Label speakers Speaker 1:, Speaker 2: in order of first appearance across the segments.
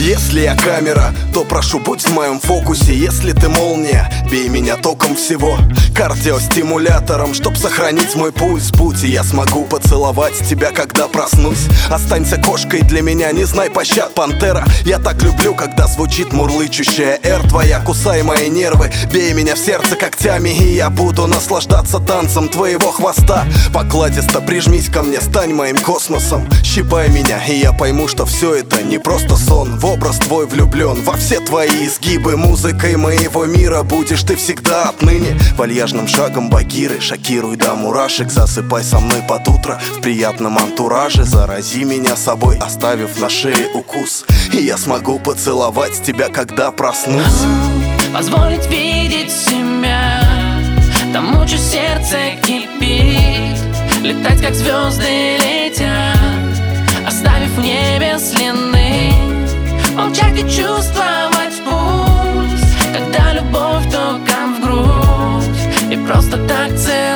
Speaker 1: Если я камера, то прошу, будь в моем фокусе. Если ты молния, бей меня током всего, кардиостимулятором, чтоб сохранить мой пульс. Будь, и я смогу поцеловать тебя, когда проснусь. Останься кошкой для меня, не знай пощад, пантера. Я так люблю, когда звучит мурлычущая «Р». Твоя, кусай мои нервы, бей меня в сердце когтями, и я буду наслаждаться танцем твоего хвоста. Покладисто прижмись ко мне, стань моим космосом. Щипай меня, и я пойму, что все это не просто сон. В образ твой влюблен, во все твои изгибы. Музыкой моего мира будешь ты всегда отныне. Вальяжным шагом багиры, шокируй до мурашек. Засыпай со мной под утро в приятном антураже. Зарази меня собой, оставив на шее укус, и я смогу поцеловать тебя, когда проснусь.
Speaker 2: Позволить видеть себя тому, что сердце кипит, летать, как звезды летят, оставив в небе следы. Молчать и чувствовать пульс, когда любовь током в грудь. И просто так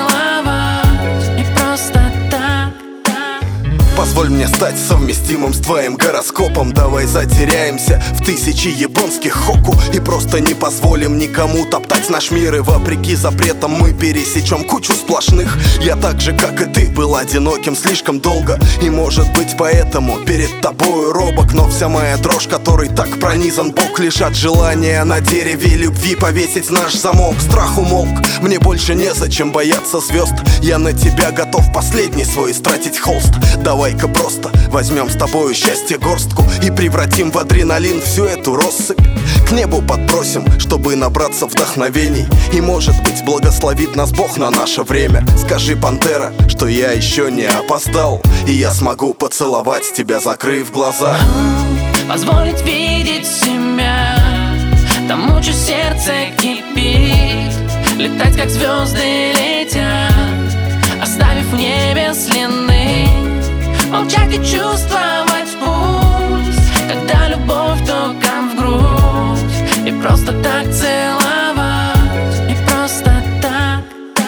Speaker 2: целовать, и просто так.
Speaker 1: Позволь мне стать совместимым с твоим гороскопом. Давай затеряемся в тысячи японских хоку и просто не позволим никому топтать наш мир. И вопреки запретам мы пересечем кучу сплошных. Я так же, как и ты, был одиноким слишком долго, и может быть поэтому перед тобою робок. Но вся моя дрожь, которой так пронизан бок, лишь от желания на дереве любви повесить наш замок. Страх умолк, мне больше незачем бояться звезд. Я на тебя готов последний свой истратить холст. Давай-ка просто возьмем с тобою счастье горстку и превратим в адреналин всю эту россыпь. К небу подбросим, чтобы набраться вдохновений, и, может быть, благословит нас Бог на наше время. Скажи, пантера, что я еще не опоздал, и я смогу поцеловать тебя, закрыв глаза.
Speaker 2: Позволить видеть себя тому, что сердце кипит, летать, как звезды летят, оставив в небе следы. Молчать и чувствовать пульс, когда любовь током в грудь. И просто так целовать, и просто так.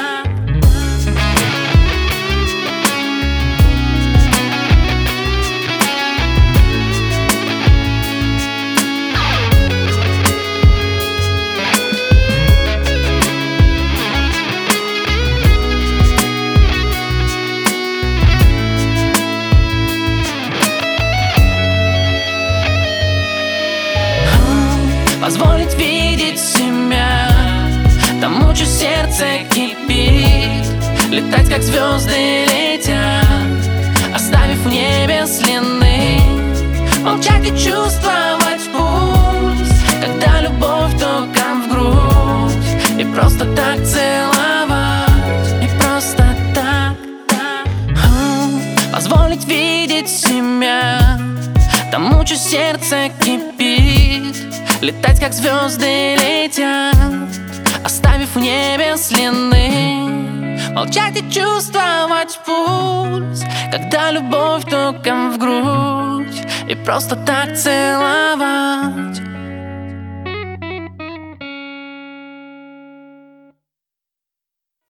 Speaker 2: Позволить видеть себя тому, что сердце кипит, летать, как звезды летят, оставив в небе следы. Молчать и чувствовать пульс, когда любовь током в грудь. И просто так целовать, и просто так. Позволить видеть себя тому, что сердце кипит, летать, как звезды летят, оставив в небе следы. Молчать и чувствовать пульс, когда любовь током в грудь. И просто так целовать.